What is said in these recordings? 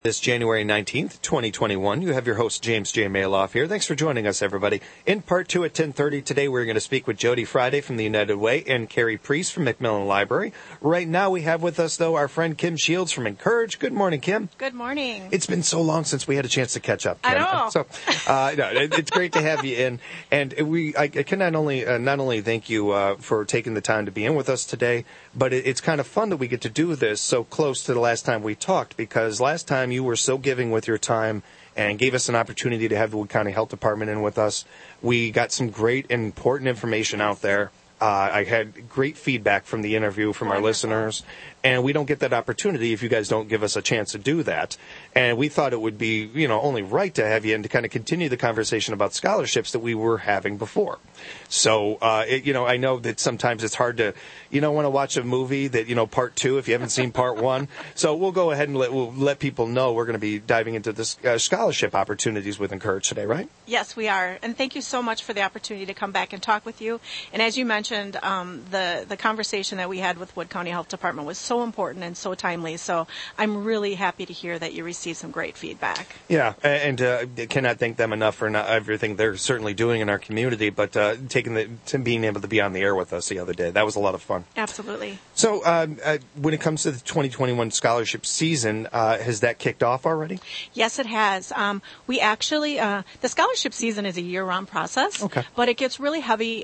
This January 19th, 2021, you have your host, James J. Maloff here. Thanks for joining us, everybody. In part 2 at 10:30 today, we're going to speak with Jody Friday from the United Way and Carrie Priest from Macmillan Library. Right now, we have with us, though, our friend Kim Shields from Encourage. Good morning, Kim. Good morning. It's been so long since we had a chance to catch up, Kim. I know. So, it's great to have you in. And I can not only thank you for taking the time to be in with us today, but it's kind of fun that we get to do this so close to the last time we talked, because last time you were so giving with your time and gave us an opportunity to have the Wood County Health Department in with us. We got some great and important information out there. I had great feedback from the interview from our listeners, and we don't get that opportunity if you guys don't give us a chance to do that. And we thought it would be, only right to have you in to kind of continue the conversation about scholarships that we were having before. So, I know that sometimes it's hard to, want to watch a movie that, part 2 if you haven't seen part 1. So we'll go ahead and we'll let people know we're going to be diving into this scholarship opportunities with Encourage today, right? Yes, we are. And thank you so much for the opportunity to come back and talk with you. And as you mentioned, the conversation that we had with Wood County Health Department was so important and so timely. So I'm really happy to hear that you received some great feedback. Yeah, and cannot thank them enough for everything they're certainly doing in our community, but being able to be on the air with us the other day. That was a lot of fun. Absolutely. So when it comes to the 2021 scholarship season, has that kicked off already? Yes, it has. We actually, the scholarship season is a year-round process, but it gets really heavy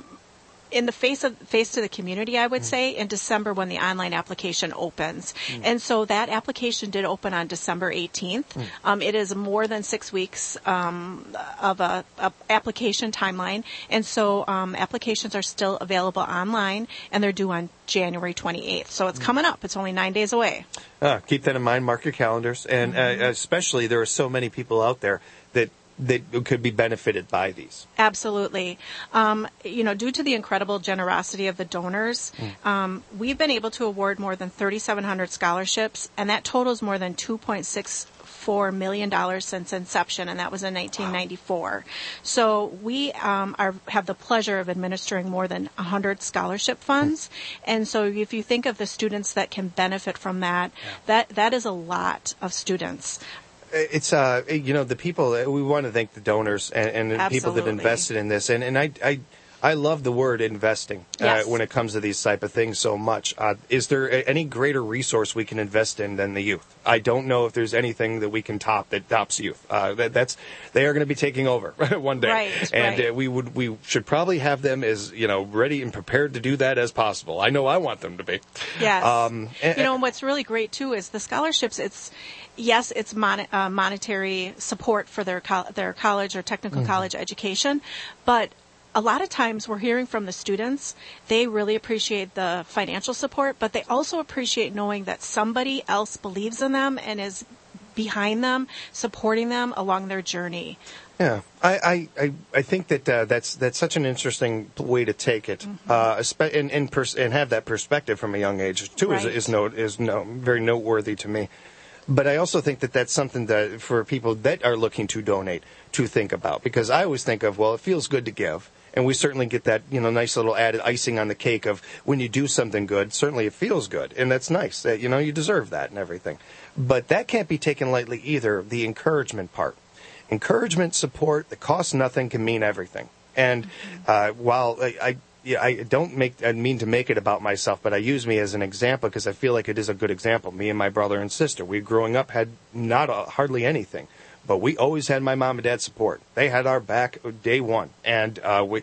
in the face to the community, I would say, in December when the online application opens. And so that application did open on December 18th. It is more than 6 weeks of a application timeline. And so applications are still available online, and they're due on January 28th. So it's coming up. It's only 9 days away. Keep that in mind. Mark your calendars. And especially there are so many people out there that could be benefited by these. Absolutely. Due to the incredible generosity of the donors, we've been able to award more than 3,700 scholarships, and that totals more than $2.64 million since inception, and that was in 1994. Wow. So we have the pleasure of administering more than 100 scholarship funds, and so if you think of the students that can benefit from that, that is a lot of students. It's, the people, we want to thank the donors and the people that invested in this. And I love the word investing when it comes to these type of things so much. Is there any greater resource we can invest in than the youth? I don't know if there's anything that we can top that tops youth. They are going to be taking over one day. Right, and we should probably have them as, ready and prepared to do that as possible. I know I want them to be. Yes. And what's really great, too, is the scholarships, it's monetary support for their college or technical college education, but a lot of times we're hearing from the students, they really appreciate the financial support, but they also appreciate knowing that somebody else believes in them and is behind them, supporting them along their journey. Yeah, I think that's such an interesting way to take it, and have that perspective from a young age too. Right. is very noteworthy to me. But I also think that that's something that for people that are looking to donate to think about, because I always think of, it feels good to give. And we certainly get that, nice little added icing on the cake of when you do something good, certainly it feels good. And that's nice that, you deserve that and everything. But that can't be taken lightly either, the encouragement part. Encouragement, support that costs nothing can mean everything. And while I don't mean to make it about myself, but I use me as an example because I feel like it is a good example. Me and my brother and sister, we growing up had hardly anything. But we always had my mom and dad's support. They had our back day one. And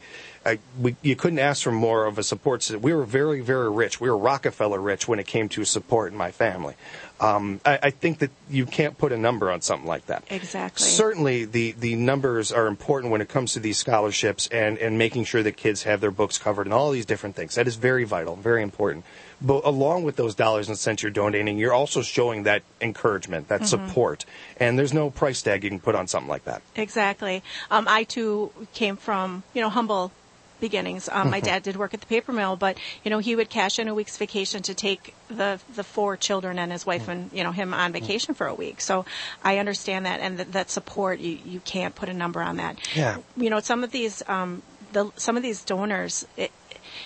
you couldn't ask for more of a support system. We were very, very rich. We were Rockefeller rich when it came to support in my family. I think that you can't put a number on something like that. Exactly. Certainly, the numbers are important when it comes to these scholarships and making sure that kids have their books covered and all these different things. That is very vital, very important. But along with those dollars and cents you're donating, you're also showing that encouragement, that support. And there's no price tag you can put on something like that. Exactly. I, too, came from, humble beginnings. My dad did work at the paper mill, but, he would cash in a week's vacation to take the 4 children and his wife and, him on vacation for a week. So I understand that, and that support, you can't put a number on that. Yeah. Some of these donors,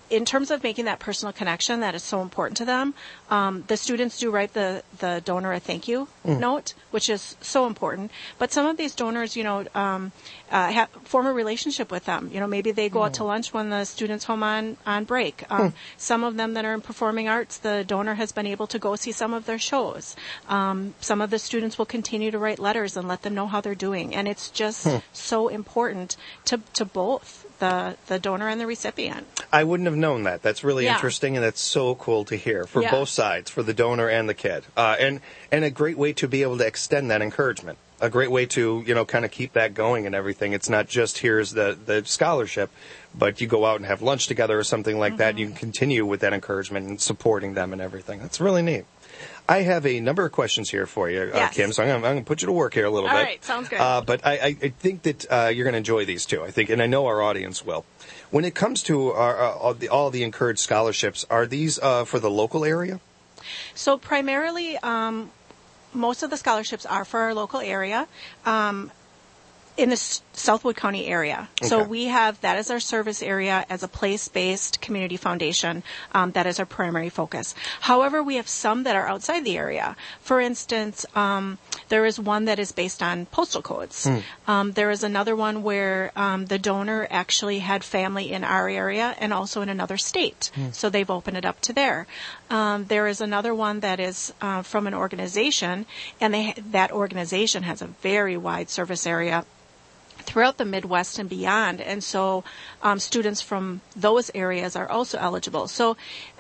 in terms of making that personal connection, that is so important to them. The students do write the donor a thank you note, which is so important. But some of these donors, form a relationship with them. Maybe they go out to lunch when the student's home on break. Some of them that are in performing arts, the donor has been able to go see some of their shows. Some of the students will continue to write letters and let them know how they're doing. And it's just so important to both the donor and the recipient. I wouldn't have known that. That's really interesting, and that's so cool to hear for both sides, for the donor and the kid. And a great way to be able to extend that encouragement. A great way to, kind of keep that going and everything. It's not just here's the scholarship, but you go out and have lunch together or something like that. You can continue with that encouragement and supporting them and everything. That's really neat. I have a number of questions here for you, Kim, so I'm going to put you to work here a little bit. All right, sounds good. But I think that you're going to enjoy these too, I think, and I know our audience will. When it comes to all the encouraged scholarships, are these for the local area? So primarily, most of the scholarships are for our local area. In the Southwood County area. Okay. So we have that as our service area as a place-based community foundation. That is our primary focus. However, we have some that are outside the area. For instance, there is one that is based on postal codes. There is another one where the donor actually had family in our area and also in another state. So they've opened it up to there. There is another one that is from an organization, and that organization has a very wide service area throughout the Midwest and beyond, and so students from those areas are also eligible. So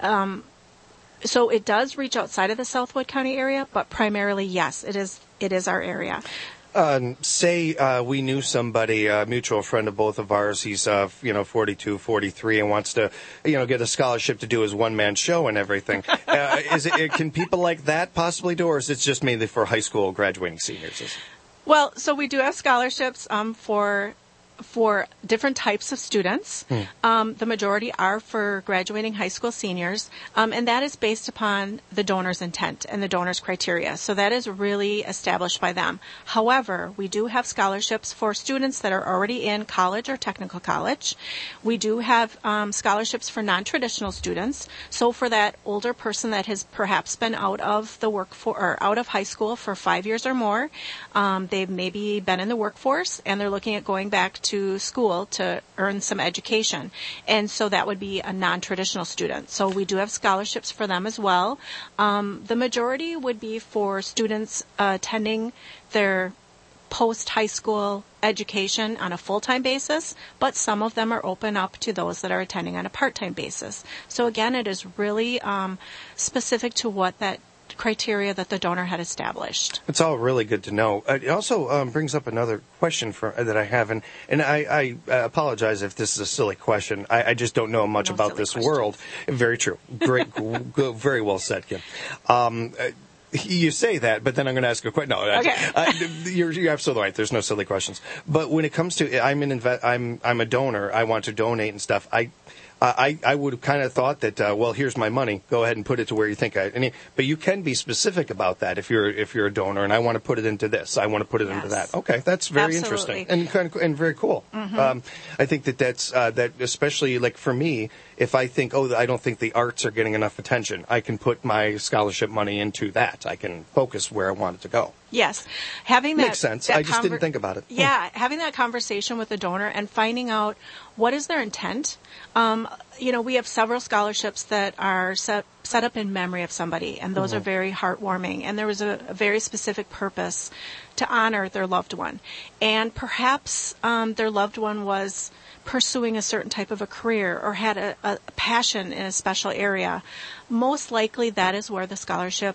it does reach outside of the Southwood County area, but primarily, yes, it is our area. Say we knew somebody, a mutual friend of both of ours. He's 42, 43, and wants to get a scholarship to do his one-man show and everything. Can people like that possibly do, or is it just mainly for high school graduating seniors? Well, so we do have scholarships for different types of students. The majority are for graduating high school seniors, and that is based upon the donor's intent and the donor's criteria. So that is really established by them. However, we do have scholarships for students that are already in college or technical college. We do have scholarships for non-traditional students. So for that older person that has perhaps been out of the out of high school for 5 years or more, they've maybe been in the workforce and they're looking at going back to school to earn some education. And so that would be a non-traditional student. So we do have scholarships for them as well. The majority would be for students attending their post-high school education on a full-time basis, but some of them are open up to those that are attending on a part-time basis. So again, it is really specific to what that criteria that the donor had established. It's all really good to know. It also brings up another question that I have, and I apologize if this is a silly question. I just don't know much about this world. Very true. Great, very well said, Kim. You say that, but then I'm going to ask a question. No, okay. You're absolutely right. There's no silly questions. But when it comes to, I'm a donor. I want to donate and stuff. I would have kind of thought that, here's my money. Go ahead and put it to where you think but you can be specific about that if you're a donor, and I want to put it into this. I want to put it into that. Okay, that's very interesting and very cool. I think that's that, especially like for me, if I think, I don't think the arts are getting enough attention, I can put my scholarship money into that. I can focus where I want it to go. Yes. Having that makes sense. I just didn't think about it. Yeah, having that conversation with the donor and finding out what is their intent. We have several scholarships that are set up in memory of somebody, and those are very heartwarming. And there was a very specific purpose to honor their loved one. And perhaps their loved one was pursuing a certain type of a career or had a passion in a special area. Most likely that is where the scholarship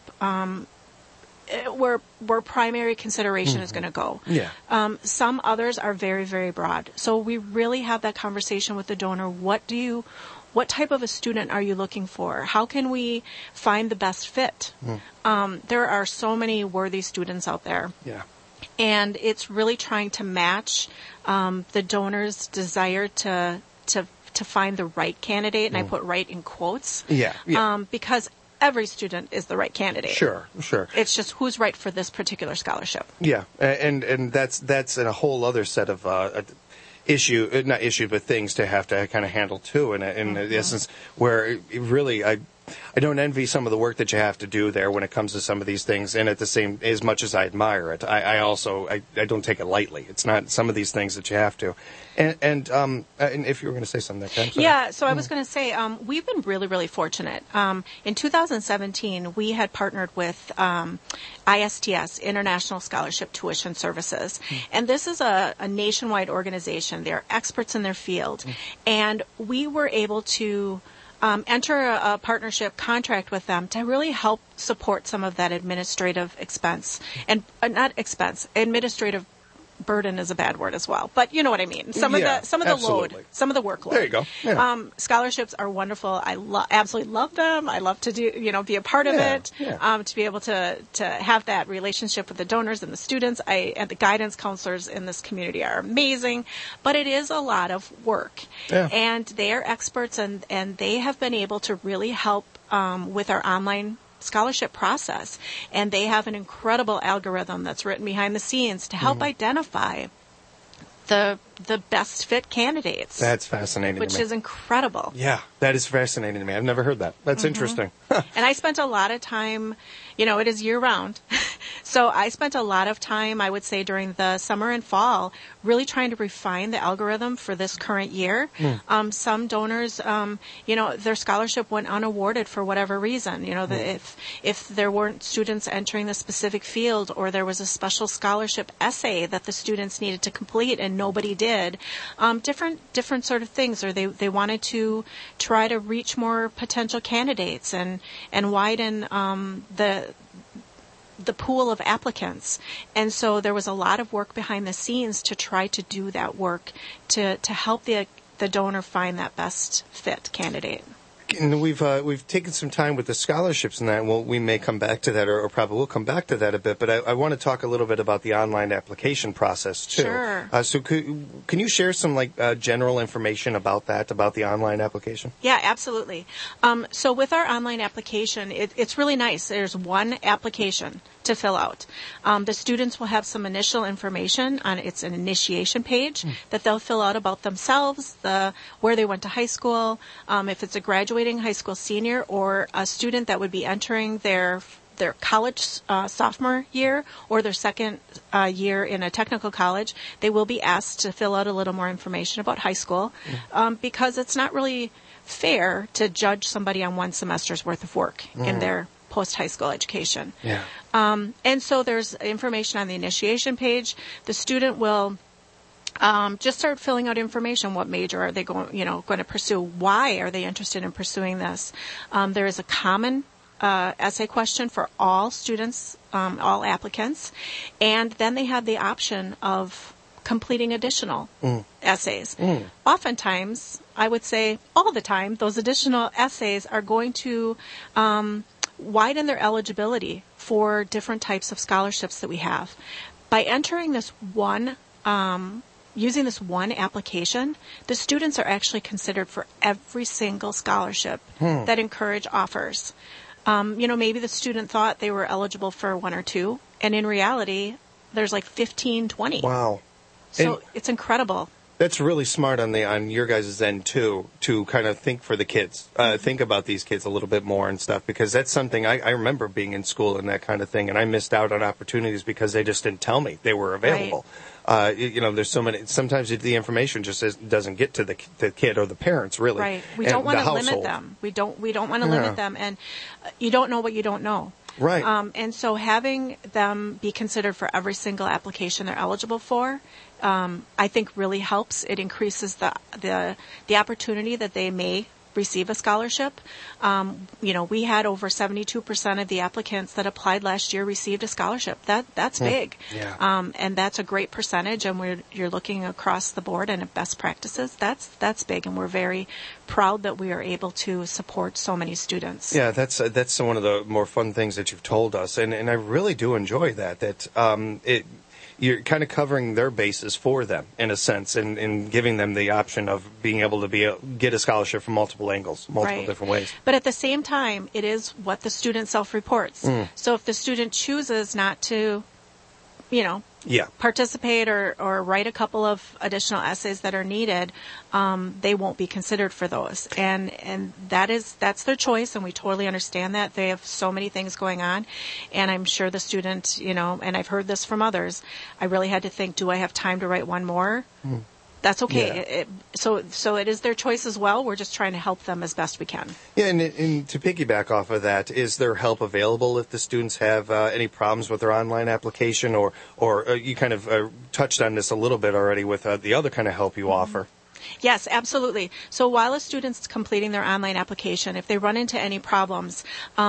where primary consideration is going to go. Yeah. Some others are very, very broad. So we really have that conversation with the donor. What type of a student are you looking for? How can we find the best fit? There are so many worthy students out there. Yeah. And it's really trying to match the donor's desire to find the right candidate, and I put right in quotes. Yeah. Because every student is the right candidate. Sure. It's just who's right for this particular scholarship. Yeah, and that's a whole other set of not issues, but things to have to kind of handle too. In the essence, where it really, I don't envy some of the work that you have to do there when it comes to some of these things. And at the same, as much as I admire it, I also don't take it lightly. It's not some of these things that you have to. And if you were going to say something, yeah. So I was going to say we've been really, really fortunate. In 2017, we had partnered with ISTS, International Scholarship Tuition Services, and this is a nationwide organization. They're experts in their field, and we were able to enter a partnership contract with them to really help support some of that administrative expense and administrative burden is a bad word as well, but you know what I mean. Some of the absolutely. load, some of the workload. There you go. Yeah. Scholarships are wonderful. I absolutely love them. I love to be a part of it. Yeah. To be able to have that relationship with the donors and the students. And the guidance counselors in this community are amazing, but it is a lot of work. Yeah. And they are experts, and they have been able to really help with our online scholarship process, and they have an incredible algorithm that's written behind the scenes to help identify the best fit candidates. That's fascinating, which is incredible. Yeah, that is fascinating to me. I've never heard that. That's interesting. And I spent a lot of time, it is year round. So I spent a lot of time, I would say, during the summer and fall, really trying to refine the algorithm for this current year. Some donors, their scholarship went unawarded for whatever reason. If there weren't students entering the specific field, or there was a special scholarship essay that the students needed to complete and nobody did, different sort of things, or they wanted to try to reach more potential candidates and widen the pool of applicants. And so there was a lot of work behind the scenes to try to do that work to help the donor find that best fit candidate. And we've taken some time with the scholarships and that. Well, we may come back to that, or probably we'll come back to that a bit. But I want to talk a little bit about the online application process too. Sure. So can you share some general information about that, about the online application? Yeah, absolutely. So with our online application, it's really nice. There's one application to fill out. The students will have some initial information on it's an initiation page that they'll fill out about themselves, where they went to high school, if it's a graduating high school senior or a student that would be entering their college sophomore year or their second year in a technical college. They will be asked to fill out a little more information about high school because it's not really fair to judge somebody on one semester's worth of work in their post-high school education. Yeah. And so there's information on the initiation page. The student will just start filling out information. What major are they going to pursue? Why are they interested in pursuing this? There is a common essay question for all students, all applicants, and then they have the option of completing additional essays. Oftentimes, I would say all the time, those additional essays are going to widen their eligibility for different types of scholarships that we have. By entering this one, using this one application, the students are actually considered for every single scholarship that Encourage offers. Maybe the student thought they were eligible for one or two, and in reality, there's like 15, 20. Wow. So it's incredible. That's really smart on your guys' end, too, to kind of think for the kids, think about these kids a little bit more and stuff, because that's something I remember being in school and that kind of thing, and I missed out on opportunities because they just didn't tell me they were available. Right. There's so many, sometimes the information just doesn't get to the kid or the parents, really. Right. We don't want to limit them. We don't want to limit them, and you don't know what you don't know. Right. And so having them be considered for every single application they're eligible for, I think really helps. It increases the opportunity that they may receive a scholarship. We had over 72% of the applicants that applied last year received a scholarship. That's big. Yeah. And that's a great percentage. And you're looking across the board and at best practices. That's big. And we're very proud that we are able to support so many students. Yeah, that's one of the more fun things that you've told us. And I really do enjoy that you're kind of covering their bases for them, in a sense, and giving them the option of being able to get a scholarship from multiple angles, multiple different ways. But at the same time, it is what the student self-reports. So if the student chooses not to, participate or write a couple of additional essays that are needed, they won't be considered for those. And that's their choice, and we totally understand that. They have so many things going on, and I'm sure the student, and I've heard this from others, I really had to think, do I have time to write one more? That's okay. Yeah. So it is their choice as well. We're just trying to help them as best we can. Yeah, and to piggyback off of that, is there help available if the students have any problems with their online application, or you kind of touched on this a little bit already with the other kind of help you offer? Yes, absolutely. So while a student's completing their online application, if they run into any problems,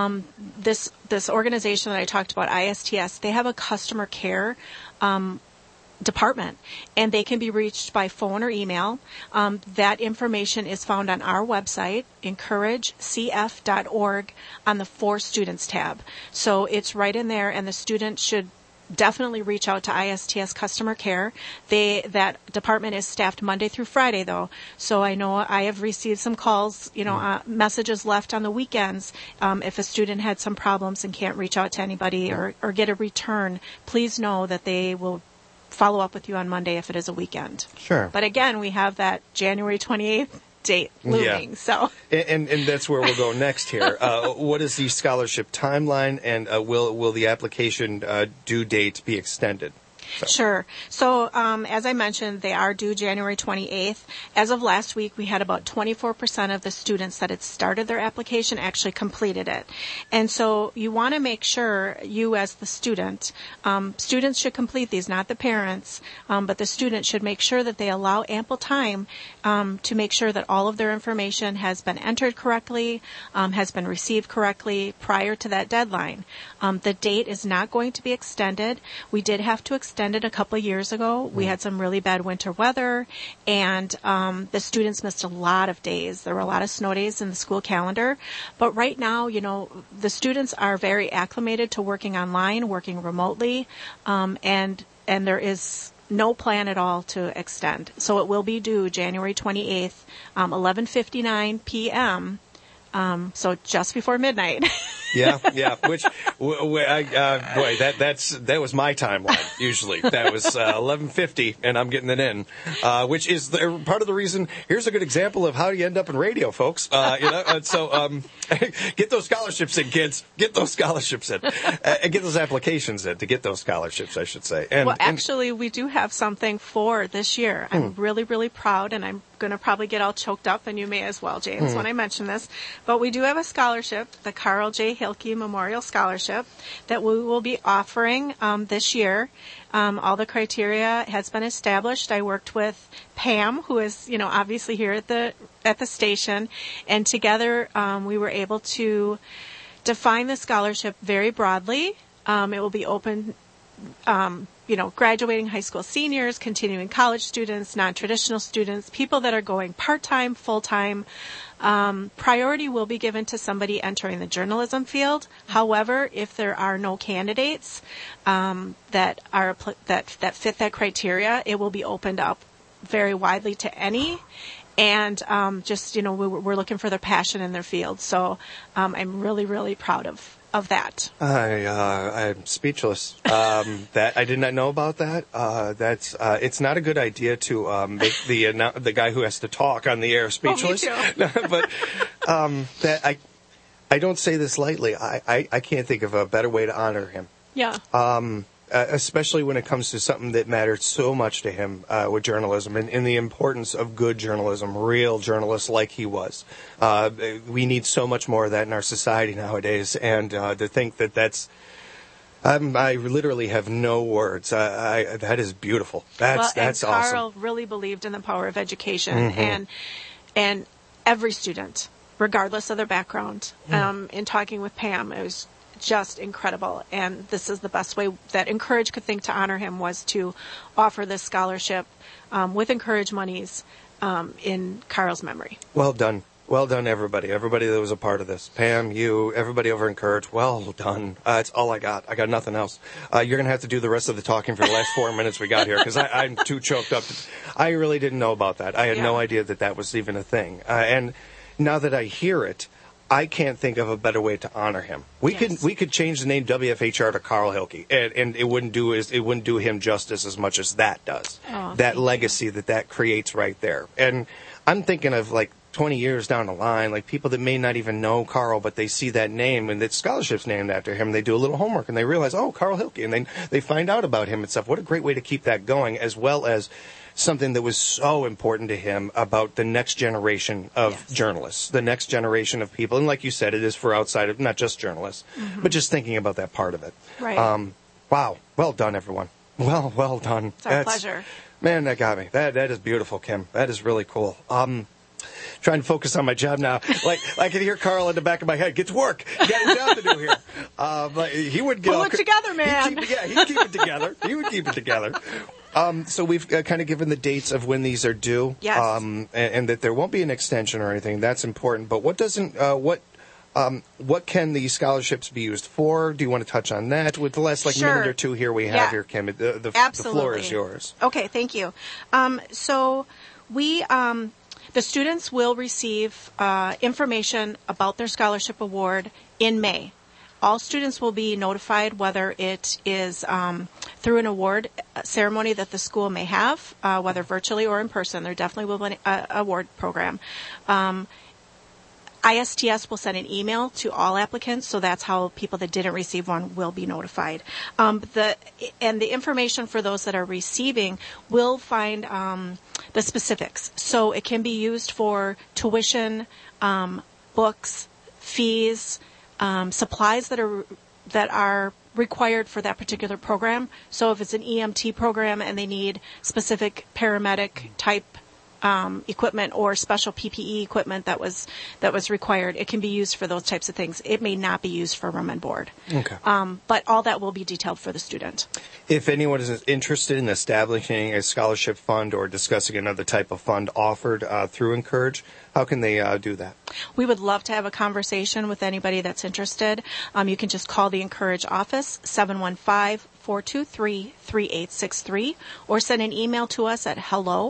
this organization that I talked about, ISTS, they have a customer care department, and they can be reached by phone or email. That information is found on our website, encouragecf.org, on the For Students tab. So it's right in there, and the student should definitely reach out to ISTS Customer Care. That department is staffed Monday through Friday, though. So I know I have received some calls, messages left on the weekends. If a student had some problems and can't reach out to anybody or get a return, please know that they will follow up with you on Monday if it is a weekend. Sure. But again, we have that January 28th date looming. Yeah. So. And that's where we'll go next here. What is the scholarship timeline, and will the application due date be extended? Sure. So, as I mentioned, they are due January 28th. As of last week, we had about 24% of the students that had started their application actually completed it. And so you want to make sure, you as the student, students should complete these, not the parents, but the student should make sure that they allow ample time to make sure that all of their information has been entered correctly, has been received correctly prior to that deadline. The date is not going to be extended. We did have to extend it a couple of years ago. We had some really bad winter weather, and the students missed a lot of days. There were a lot of snow days in the school calendar. But right now, the students are very acclimated to working online, working remotely, and there is no plan at all to extend. So it will be due January 28th, 11:59 p.m., so just before midnight. Yeah. Which, that was my timeline. Usually, that was 11:50, and I'm getting it in. Which is part of the reason. Here's a good example of how you end up in radio, folks. So get those scholarships in, kids. Get those scholarships in, and get those applications in to get those scholarships, I should say. Actually, we do have something for this year. I'm really, really proud, and I'm going to probably get all choked up, and you may as well, James, when I mention this. But we do have a scholarship, the Carl J. Hilke Memorial Scholarship, that we will be offering this year. All the criteria has been established. I worked with Pam, who is, obviously here at the station, and together we were able to define the scholarship very broadly. It will be open, graduating high school seniors, continuing college students, non-traditional students, people that are going part-time, full-time. Priority will be given to somebody entering the journalism field. However, if there are no candidates that fit that criteria, it will be opened up very widely to any. And we're looking for their passion in their field. So I'm really, really proud of that. I'm speechless. That I did not know about that. It's not a good idea to make the guy who has to talk on the air speechless. Oh, me too. But that I don't say this lightly. I can't think of a better way to honor him. Yeah. Especially when it comes to something that mattered so much to him with journalism and the importance of good journalism, real journalists like he was. We need so much more of that in our society nowadays, and to think that's... I literally have no words. That is beautiful. That's awesome. Carl really believed in the power of education, and every student, regardless of their background, in talking with Pam, it was just incredible, and this is the best way that Encourage could think to honor him, was to offer this scholarship with Encourage monies in Carl's memory. Well done, everybody that was a part of this. Pam, you, everybody over Encourage, well done. It's all I got. I got nothing else. You're going to have to do the rest of the talking for the last 4 minutes we got here, because I'm too choked up. I really didn't know about that. I had no idea that was even a thing. And now that I hear it, I can't think of a better way to honor him. We could change the name WFHR to Carl Hilke, and it wouldn't do him justice as much as that does. That legacy that creates right there. And I'm thinking of like 20 years down the line, like people that may not even know Carl, but they see that name and that scholarship's named after him. They do a little homework and they realize, oh, Carl Hilke, and then they find out about him and stuff. What a great way to keep that going, as well as something that was so important to him about the next generation of journalists, the next generation of people. And like you said, it is for outside of not just journalists, but just thinking about that part of it. Right. Wow. Well done, everyone. Well done. It's our pleasure. Man, that got me. That is beautiful, Kim. That is really cool. Trying to focus on my job now. Like I can hear Carl in the back of my head. Get to work. You got a job to do here. But he would get pull it together, man. He'd keep it together. He would keep it together. So we've kind of given the dates of when these are due. Yes. And that there won't be an extension or anything. That's important. But what doesn't? What can the scholarships be used for? Do you want to touch on that? With the last minute or two here we have here, Kim. The floor is yours. Okay, thank you. So we. The students will receive information about their scholarship award in May. All students will be notified whether it is through an award ceremony that the school may have, whether virtually or in person. There definitely will be an award program. ISTS will send an email to all applicants, so that's how people that didn't receive one will be notified. The information for those that are receiving will find the specifics. So it can be used for tuition, books, fees, supplies that are required for that particular program. So if it's an EMT program and they need specific paramedic type equipment or special PPE equipment that was required, it can be used for those types of things. It may not be used for room and board. Okay. But all that will be detailed for the student. If anyone is interested in establishing a scholarship fund or discussing another type of fund offered through Encourage, how can they do that? We would love to have a conversation with anybody that's interested. You can just call the Encourage office, 715-423-3863, or send an email to us at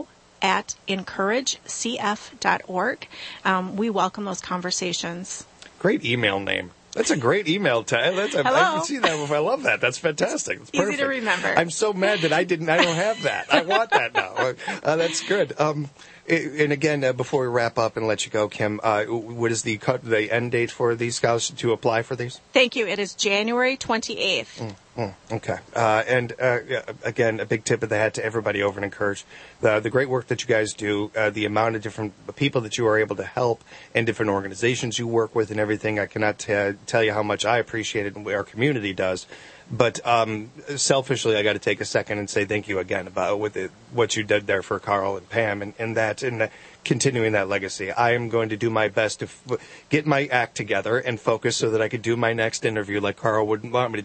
hello@encouragecf.org. We welcome those conversations. Great email name. That's a great email tag. I can see that. I love that. That's fantastic. It's perfect. Easy to remember. I'm so mad that I don't have that. I want that now. That's good. And again, before we wrap up and let you go, Kim, what is the end date for these scholarships to apply for these? Thank you. It is January 28th. Okay. And again, a big tip of the hat to everybody over at Encourage. The great work that you guys do, the amount of different people that you are able to help and different organizations you work with and everything, I cannot tell you how much I appreciate it and our community does. But selfishly, I got to take a second and say thank you again about what you did there for Carl and Pam and continuing that legacy. I am going to do my best to get my act together and focus so that I could do my next interview like Carl would want me to do.